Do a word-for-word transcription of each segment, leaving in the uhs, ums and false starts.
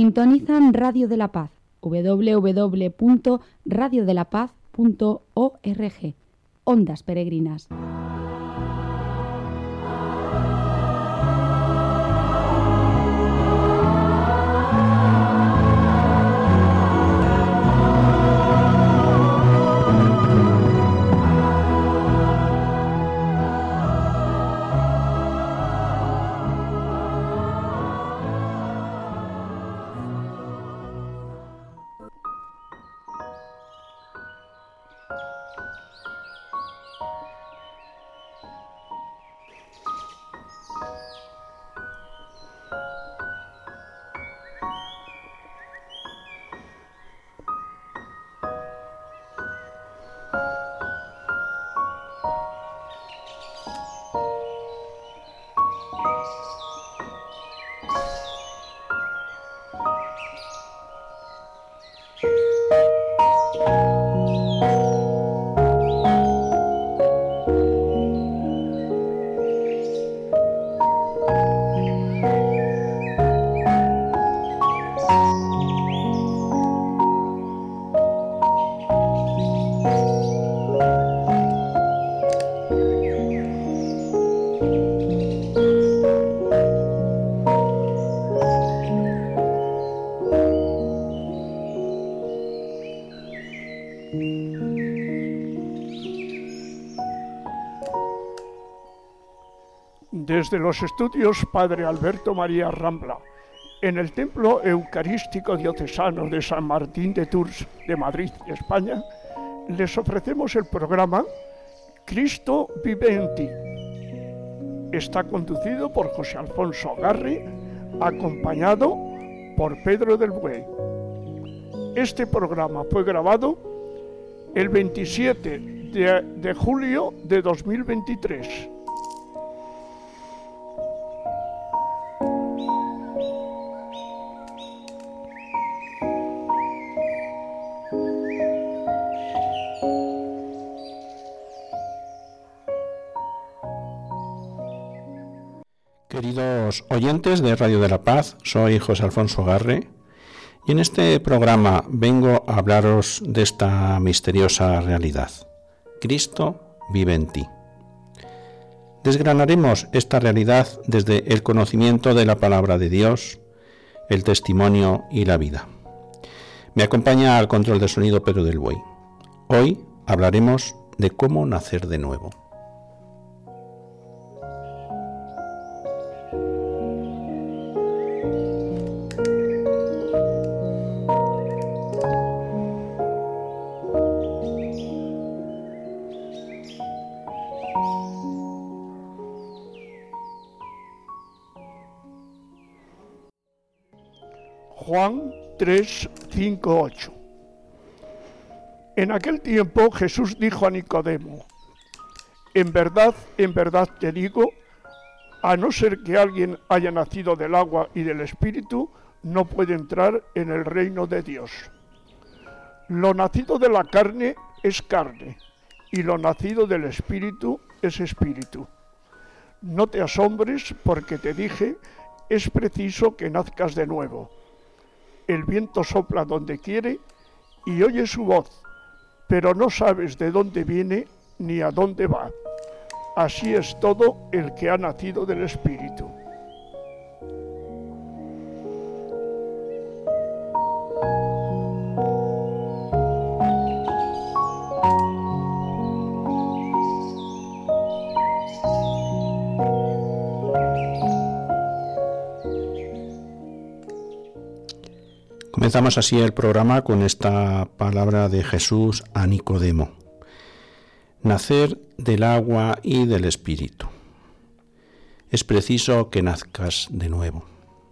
Sintonizan Radio de la Paz, doble u doble u doble u punto radio de la paz punto org, Ondas Peregrinas. Desde los estudios Padre Alberto María Rambla, en el Templo Eucarístico Diocesano de San Martín de Tours de Madrid, España, les ofrecemos el programa Cristo vive en ti. Está conducido por José Alfonso Garri, acompañado por Pedro del Buey. Este programa fue grabado el veintisiete de, de julio de dos mil veintitrés. Queridos oyentes de Radio de la Paz, soy José Alfonso Garre y en este programa vengo a hablaros de esta misteriosa realidad. Cristo vive en ti. Desgranaremos esta realidad desde el conocimiento de la palabra de Dios, el testimonio y la vida. Me acompaña al control de sonido Pedro del Buey. Hoy hablaremos de cómo nacer de nuevo. Juan tres, cinco, ocho. En aquel tiempo Jesús dijo a Nicodemo: En verdad, en verdad te digo, a no ser que alguien haya nacido del agua y del Espíritu, no puede entrar en el reino de Dios. Lo nacido de la carne es carne, y lo nacido del Espíritu es espíritu. No te asombres porque te dije, es preciso que nazcas de nuevo. El viento sopla donde quiere y oyes su voz, pero no sabes de dónde viene ni a dónde va. Así es todo el que ha nacido del Espíritu. Comenzamos así el programa con esta palabra de Jesús a Nicodemo: nacer del agua y del Espíritu. Es preciso que nazcas de nuevo.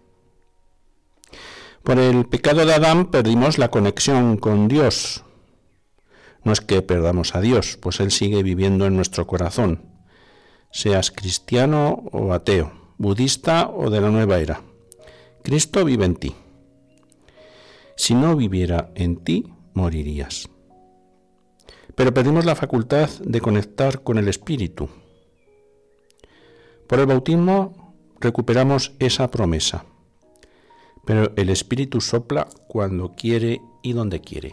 Por el pecado de Adán perdimos la conexión con Dios. No es que perdamos a Dios, pues Él sigue viviendo en nuestro corazón, seas cristiano o ateo, budista o de la nueva era. Cristo vive en ti. Si no viviera en ti, morirías. Pero perdimos la facultad de conectar con el Espíritu. Por el bautismo recuperamos esa promesa. pero el Espíritu sopla cuando quiere y donde quiere.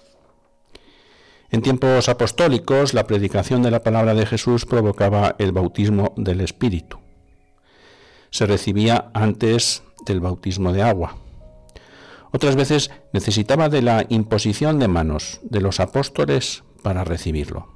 En tiempos apostólicos, la predicación de la palabra de Jesús provocaba el bautismo del Espíritu. Se recibía antes del bautismo de agua. Otras veces necesitaba de la imposición de manos de los apóstoles para recibirlo.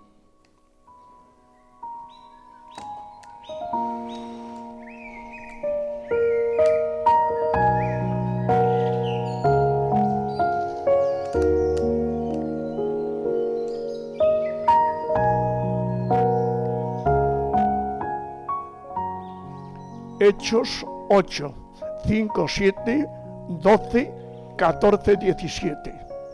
Hechos ocho, cinco, siete, doce, catorce, diecisiete.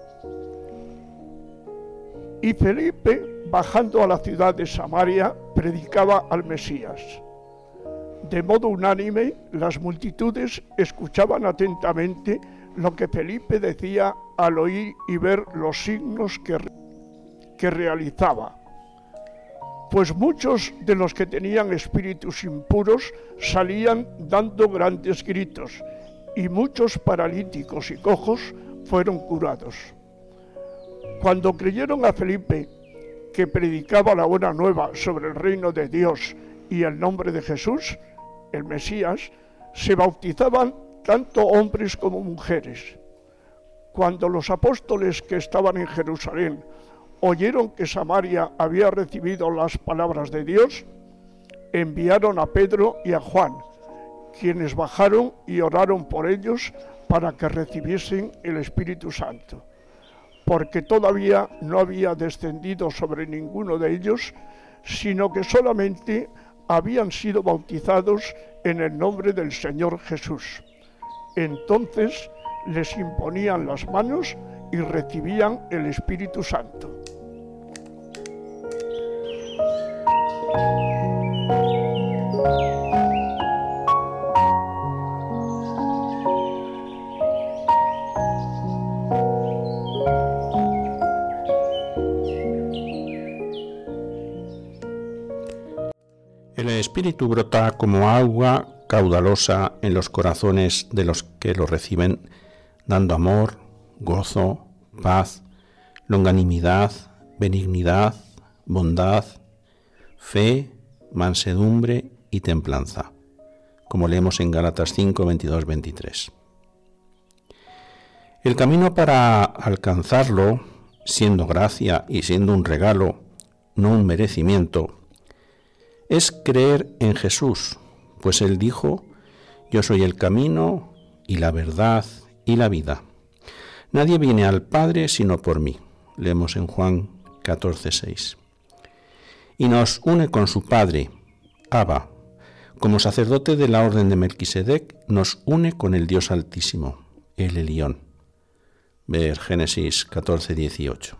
Y Felipe, bajando a la ciudad de Samaria, predicaba al Mesías. De modo unánime, las multitudes escuchaban atentamente lo que Felipe decía al oír y ver los signos que, que realizaba. Pues muchos de los que tenían espíritus impuros salían dando grandes gritos, y muchos paralíticos y cojos fueron curados. Cuando creyeron a Felipe, que predicaba la buena nueva sobre el reino de Dios y el nombre de Jesús, el Mesías, se bautizaban tanto hombres como mujeres. Cuando los apóstoles que estaban en Jerusalén oyeron que Samaria había recibido las palabras de Dios, enviaron a Pedro y a Juan, quienes bajaron y oraron por ellos para que recibiesen el Espíritu Santo, porque todavía no había descendido sobre ninguno de ellos, sino que solamente habían sido bautizados en el nombre del Señor Jesús. Entonces les imponían las manos y recibían el Espíritu Santo. El Espíritu brota como agua caudalosa en los corazones de los que lo reciben, dando amor, gozo, paz, longanimidad, benignidad, bondad, fe, mansedumbre y templanza, como leemos en Gálatas cinco, veintidós, veintitrés. El camino para alcanzarlo, siendo gracia y siendo un regalo, no un merecimiento, es creer en Jesús, pues Él dijo: yo soy el camino y la verdad y la vida. Nadie viene al Padre sino por mí. Leemos en Juan catorce, seis. Y nos une con su Padre, Abba. Como sacerdote de la orden de Melquisedec, nos une con el Dios Altísimo, el Elión. Ver Génesis catorce, dieciocho.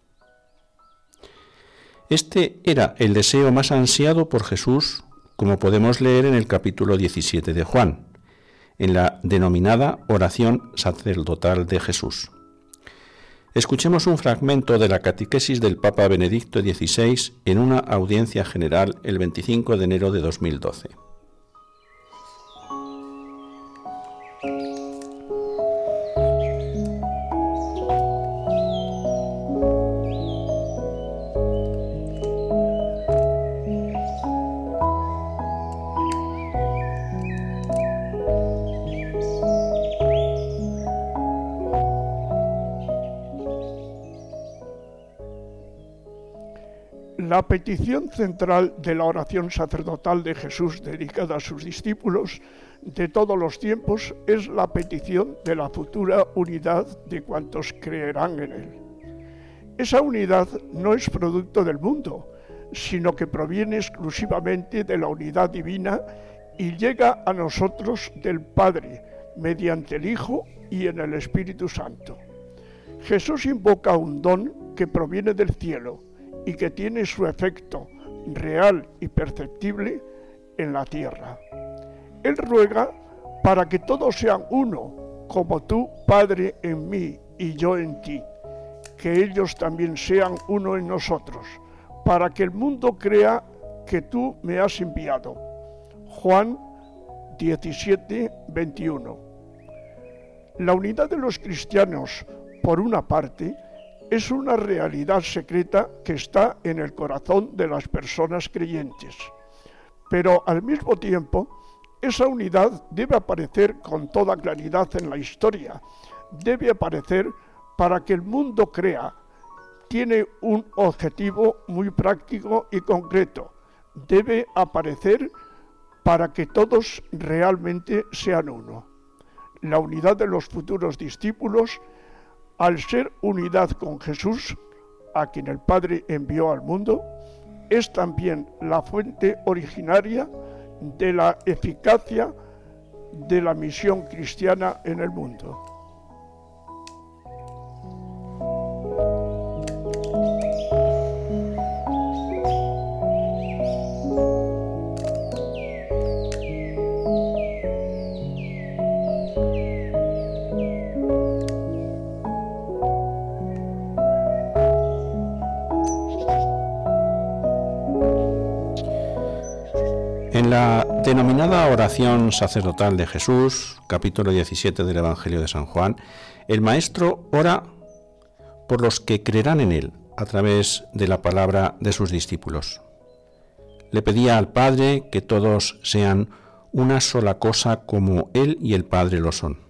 Este era el deseo más ansiado por Jesús, como podemos leer en el capítulo diecisiete de Juan, en la denominada oración sacerdotal de Jesús. Escuchemos un fragmento de la catequesis del Papa Benedicto dieciséis en una audiencia general el veinticinco de enero de dos mil doce. La petición central de la oración sacerdotal de Jesús dedicada a sus discípulos de todos los tiempos es la petición de la futura unidad de cuantos creerán en Él. Esa unidad no es producto del mundo, sino que proviene exclusivamente de la unidad divina y llega a nosotros del Padre, mediante el Hijo y en el Espíritu Santo. Jesús invoca un don que proviene del cielo y que tiene su efecto real y perceptible en la tierra. Él ruega para que todos sean uno, como tú, Padre, en mí y yo en ti, que ellos también sean uno en nosotros, para que el mundo crea que tú me has enviado. Juan diecisiete, veintiuno. La unidad de los cristianos, por una parte, es una realidad secreta que está en el corazón de las personas creyentes. Pero al mismo tiempo, esa unidad debe aparecer con toda claridad en la historia. Debe aparecer para que el mundo crea. Tiene un objetivo muy práctico y concreto. Debe aparecer para que todos realmente sean uno. La unidad de los futuros discípulos, al ser unidad con Jesús, a quien el Padre envió al mundo, es también la fuente originaria de la eficacia de la misión cristiana en el mundo. En la denominada oración sacerdotal de Jesús, capítulo diecisiete del Evangelio de San Juan, el Maestro ora por los que creerán en Él a través de la palabra de sus discípulos. Le pedía al Padre que todos sean una sola cosa como Él y el Padre lo son.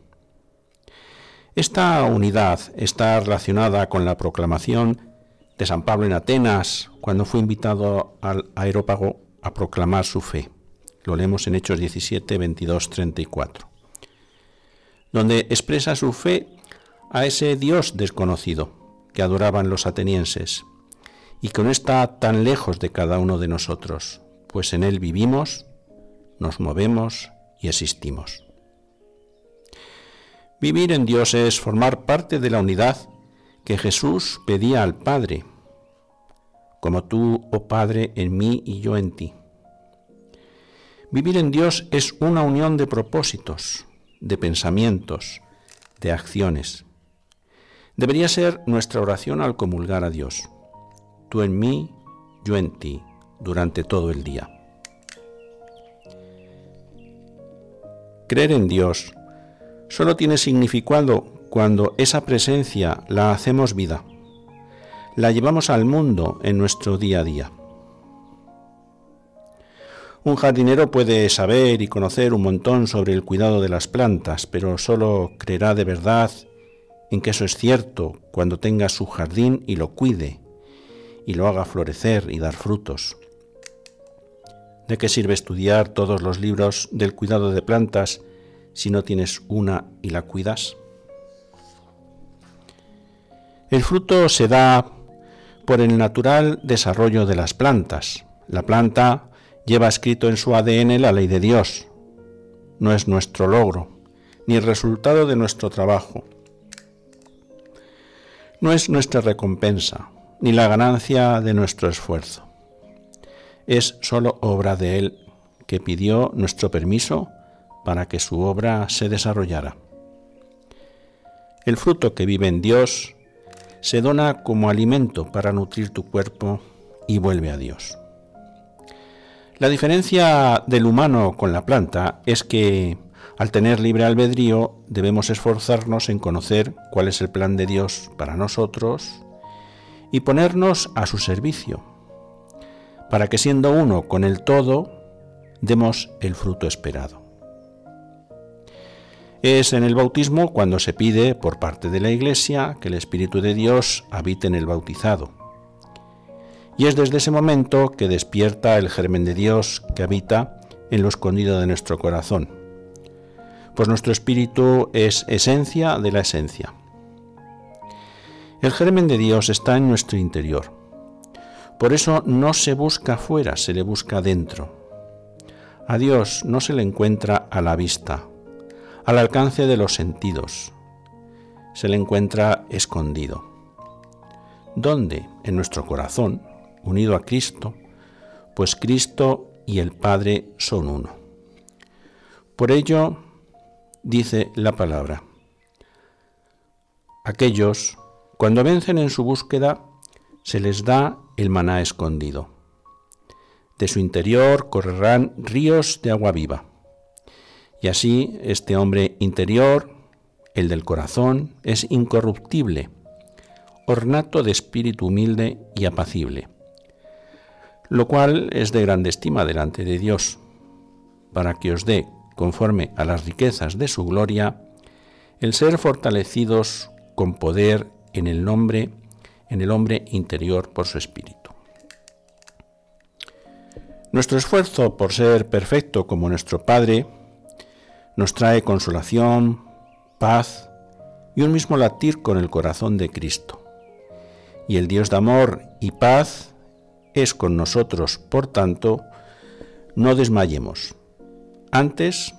Esta unidad está relacionada con la proclamación de San Pablo en Atenas, cuando fue invitado al Areópago a proclamar su fe. Lo leemos en Hechos diecisiete, veintidós, treinta y cuatro, donde expresa su fe a ese Dios desconocido que adoraban los atenienses y que no está tan lejos de cada uno de nosotros, pues en Él vivimos, nos movemos y existimos. Vivir en Dios es formar parte de la unidad que Jesús pedía al Padre, como tú, oh Padre, en mí y yo en ti. Vivir en Dios es una unión de propósitos, de pensamientos, de acciones. Debería ser nuestra oración al comulgar a Dios. Tú en mí, yo en ti, durante todo el día. Creer en Dios solo tiene significado cuando esa presencia la hacemos vida, la llevamos al mundo en nuestro día a día. Un jardinero puede saber y conocer un montón sobre el cuidado de las plantas, pero solo creerá de verdad en que eso es cierto cuando tenga su jardín y lo cuide, y lo haga florecer y dar frutos. ¿De qué sirve estudiar todos los libros del cuidado de plantas si no tienes una y la cuidas? El fruto se da por el natural desarrollo de las plantas. La planta lleva escrito en su A D N la ley de Dios. No es nuestro logro, ni el resultado de nuestro trabajo. No es nuestra recompensa, ni la ganancia de nuestro esfuerzo. Es solo obra de Él, que pidió nuestro permiso para que su obra se desarrollara. El fruto que vive en Dios se dona como alimento para nutrir tu cuerpo y vuelve a Dios. La diferencia del humano con la planta es que, al tener libre albedrío, debemos esforzarnos en conocer cuál es el plan de Dios para nosotros y ponernos a su servicio, para que siendo uno con el todo, demos el fruto esperado. Es en el bautismo cuando se pide por parte de la Iglesia que el Espíritu de Dios habite en el bautizado. Y es desde ese momento que despierta el germen de Dios que habita en lo escondido de nuestro corazón, pues nuestro espíritu es esencia de la esencia. El germen de Dios está en nuestro interior. Por eso no se busca afuera, se le busca dentro. A Dios no se le encuentra a la vista, al alcance de los sentidos. Se le encuentra escondido. ¿Dónde? En nuestro corazón, unido a Cristo, pues Cristo y el Padre son uno. Por ello, dice la palabra, aquellos, cuando vencen en su búsqueda, se les da el maná escondido. De su interior correrán ríos de agua viva. Y así este hombre interior, el del corazón, es incorruptible, ornato de espíritu humilde y apacible, lo cual es de grande estima delante de Dios, para que os dé, conforme a las riquezas de su gloria, el ser fortalecidos con poder en el nombre, en el hombre interior por su espíritu. Nuestro esfuerzo por ser perfecto como nuestro Padre nos trae consolación, paz y un mismo latir con el corazón de Cristo. Y el Dios de amor y paz es con nosotros, por tanto, no desmayemos. Antes,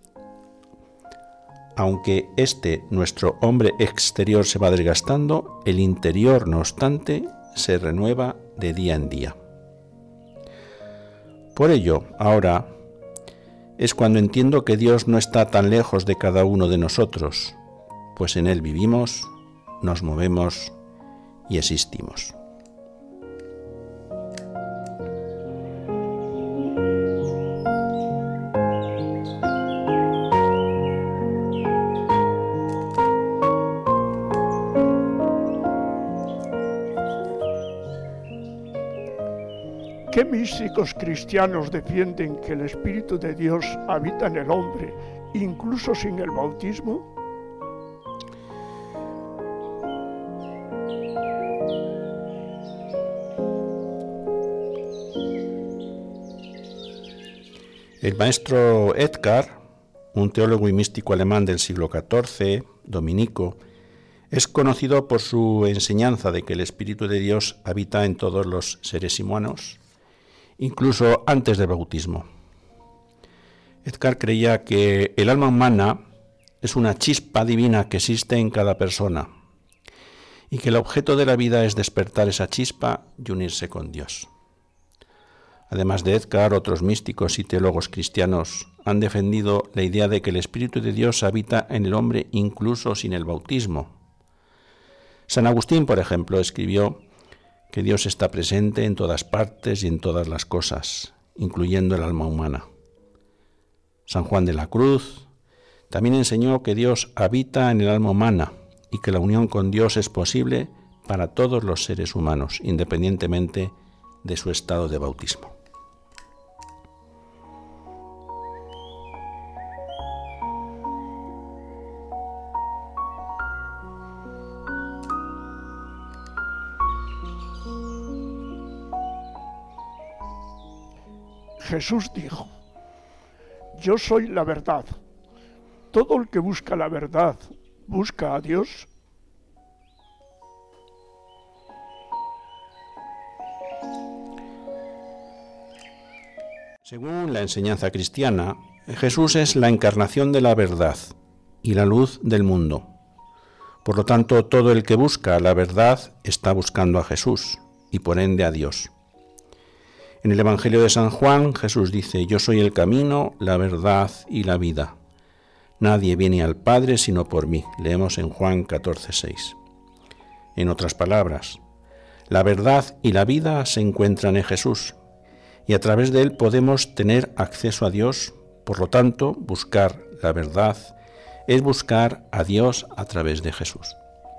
aunque este nuestro hombre exterior se va desgastando, el interior, no obstante, se renueva de día en día. Por ello, ahora es cuando entiendo que Dios no está tan lejos de cada uno de nosotros, pues en Él vivimos, nos movemos y existimos. ¿Qué místicos cristianos defienden que el Espíritu de Dios habita en el hombre, incluso sin el bautismo? El maestro Edgar, un teólogo y místico alemán del siglo catorce, dominico, es conocido por su enseñanza de que el Espíritu de Dios habita en todos los seres humanos, incluso antes del bautismo. Edgar creía que el alma humana es una chispa divina que existe en cada persona y que el objeto de la vida es despertar esa chispa y unirse con Dios. Además de Edgar, otros místicos y teólogos cristianos han defendido la idea de que el Espíritu de Dios habita en el hombre incluso sin el bautismo. San Agustín, por ejemplo, escribió que Dios está presente en todas partes y en todas las cosas, incluyendo el alma humana. San Juan de la Cruz también enseñó que Dios habita en el alma humana y que la unión con Dios es posible para todos los seres humanos, independientemente de su estado de bautismo. Jesús dijo: yo soy la verdad. Todo el que busca la verdad, busca a Dios. Según la enseñanza cristiana, Jesús es la encarnación de la verdad y la luz del mundo. Por lo tanto, todo el que busca la verdad está buscando a Jesús y por ende a Dios. En el Evangelio de San Juan, Jesús dice: yo soy el camino, la verdad y la vida. Nadie viene al Padre sino por mí. Leemos en Juan catorce seis. En otras palabras, la verdad y la vida se encuentran en Jesús, y a través de él podemos tener acceso a Dios. Por lo tanto, buscar la verdad es buscar a Dios a través de Jesús.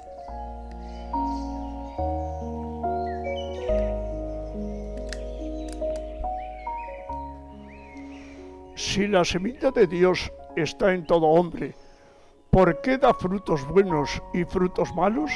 Si la semilla de Dios está en todo hombre, ¿por qué da frutos buenos y frutos malos?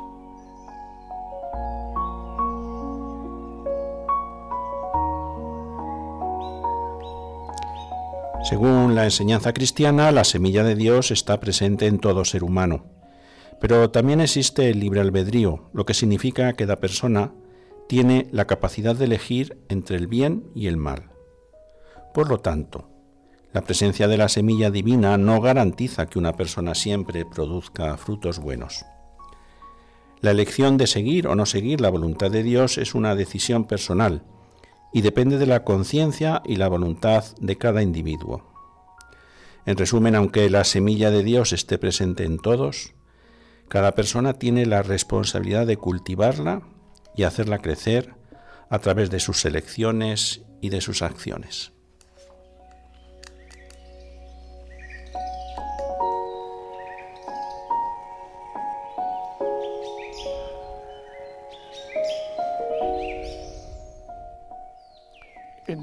Según la enseñanza cristiana, la semilla de Dios está presente en todo ser humano, pero también existe el libre albedrío, lo que significa que cada persona tiene la capacidad de elegir entre el bien y el mal. Por lo tanto, la presencia de la semilla divina no garantiza que una persona siempre produzca frutos buenos. La elección de seguir o no seguir la voluntad de Dios es una decisión personal y depende de la conciencia y la voluntad de cada individuo. En resumen, aunque la semilla de Dios esté presente en todos, cada persona tiene la responsabilidad de cultivarla y hacerla crecer a través de sus elecciones y de sus acciones.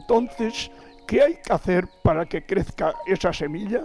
entonces, ¿qué hay que hacer para que crezca esa semilla?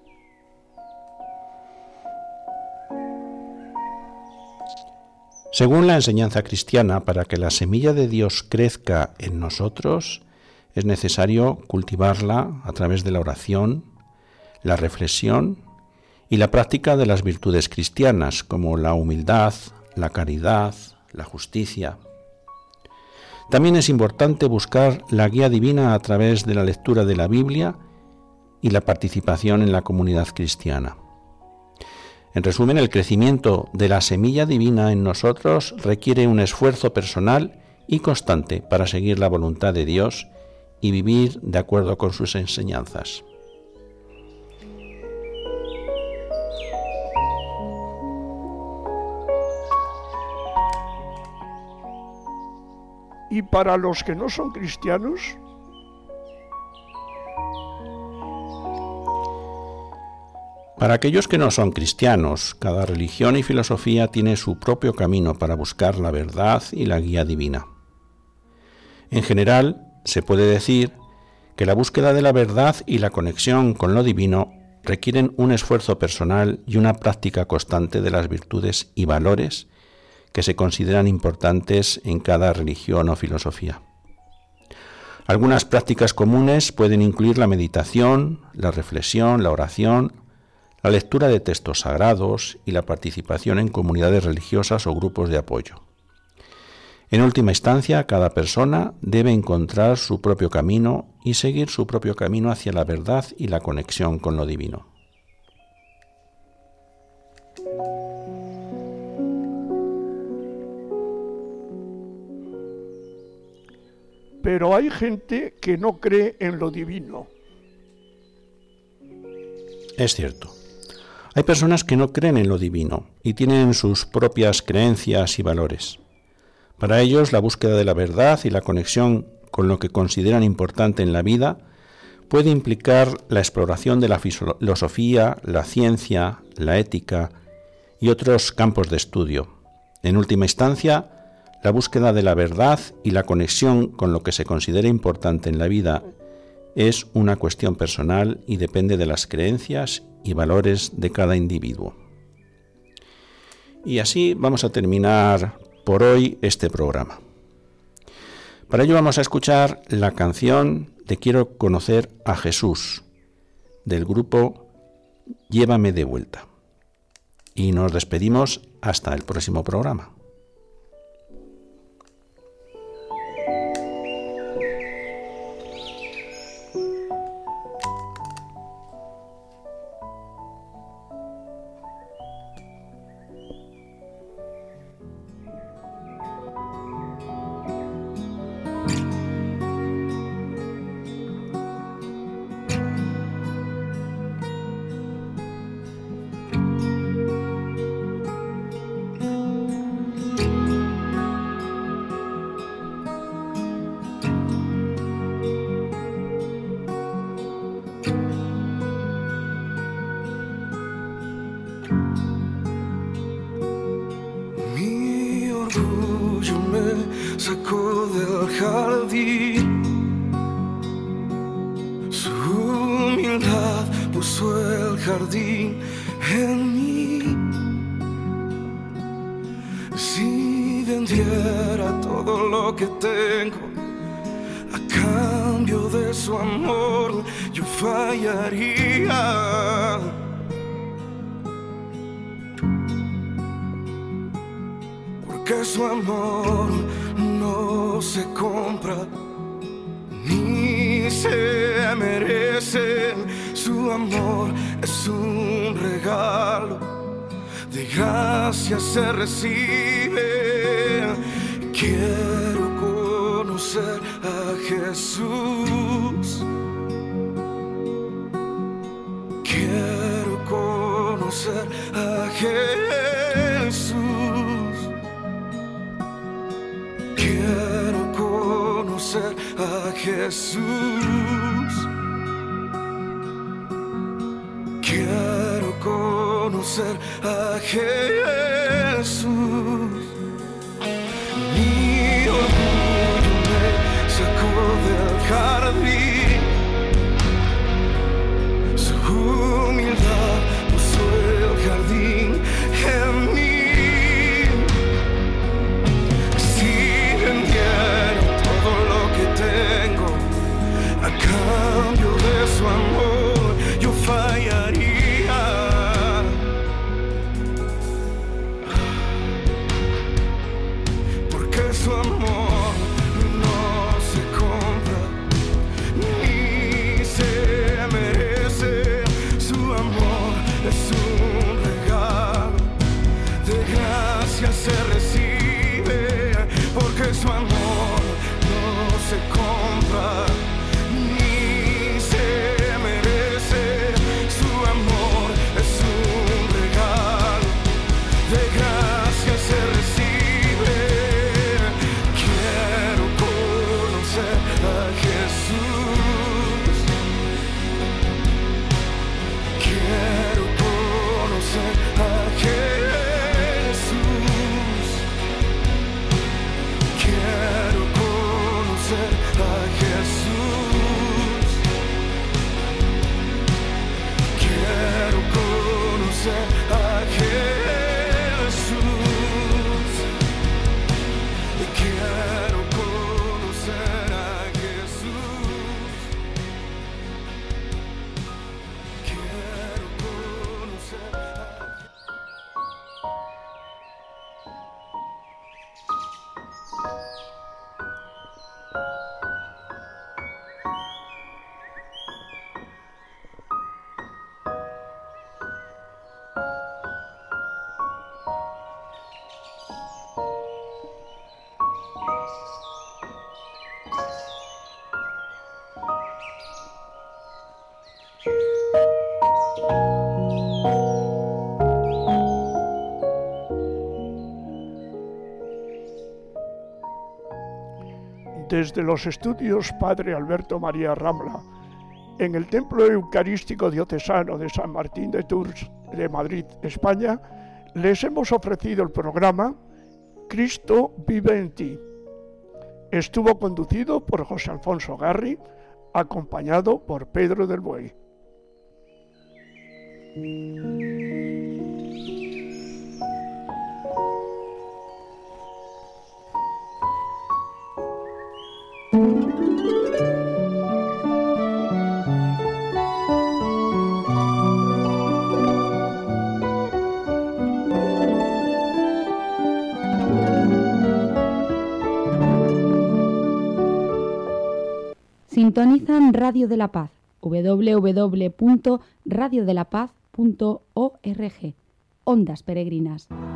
Según la enseñanza cristiana, para que la semilla de Dios crezca en nosotros, es necesario cultivarla a través de la oración, la reflexión y la práctica de las virtudes cristianas, como la humildad, la caridad, la justicia. También es importante buscar la guía divina a través de la lectura de la Biblia y la participación en la comunidad cristiana. En resumen, el crecimiento de la semilla divina en nosotros requiere un esfuerzo personal y constante para seguir la voluntad de Dios y vivir de acuerdo con sus enseñanzas. ¿Y para los que no son cristianos? Para aquellos que no son cristianos, cada religión y filosofía tiene su propio camino para buscar la verdad y la guía divina. En general, se puede decir que la búsqueda de la verdad y la conexión con lo divino requieren un esfuerzo personal y una práctica constante de las virtudes y valores que se consideran importantes en cada religión o filosofía. Algunas prácticas comunes pueden incluir la meditación, la reflexión, la oración, la lectura de textos sagrados y la participación en comunidades religiosas o grupos de apoyo. En última instancia, cada persona debe encontrar su propio camino y seguir su propio camino hacia la verdad y la conexión con lo divino. Pero hay gente que no cree en lo divino. Es cierto. Hay personas que no creen en lo divino y tienen sus propias creencias y valores. Para ellos, la búsqueda de la verdad y la conexión con lo que consideran importante en la vida puede implicar la exploración de la filosofía, la ciencia, la ética y otros campos de estudio. En última instancia, la búsqueda de la verdad y la conexión con lo que se considera importante en la vida es una cuestión personal y depende de las creencias y valores de cada individuo. Y así vamos a terminar por hoy este programa. Para ello vamos a escuchar la canción Te quiero conocer a Jesús, del grupo Llévame de vuelta. Y nos despedimos hasta el próximo programa. Sacó del jardín, su humildad puso el jardín en mí. Si vendiera todo lo que tengo a cambio de su amor, yo fallaría. Porque su amor no se compra ni se merece. Su amor es un regalo, de gracia se recibe. Quiero conocer a Jesús. Quiero conocer a Jesús. Quiero conocer a Jesús. Quiero conocer a Jesús. Mi orgullo me sacó del jardín. es un regalo, de gracia se recibe, porque su amor no se compra ni se merece. Su amor es un regalo, de gracia se recibe. Quiero conocer a Jesús, quiero conocer a Jesús, quiero conocer a Jesús, quiero conocer a Jesús, quiero conocer a Jesús, quiero conocer a Desde los estudios Padre Alberto María Ramla, en el Templo Eucarístico Diocesano de San Martín de Tours de Madrid, España, les hemos ofrecido el programa Cristo vive en ti. Estuvo conducido por José Alfonso Garri, acompañado por Pedro del Buey. Sintonizan Radio de la Paz, doble u doble u doble u punto radio de la paz punto org, Ondas Peregrinas.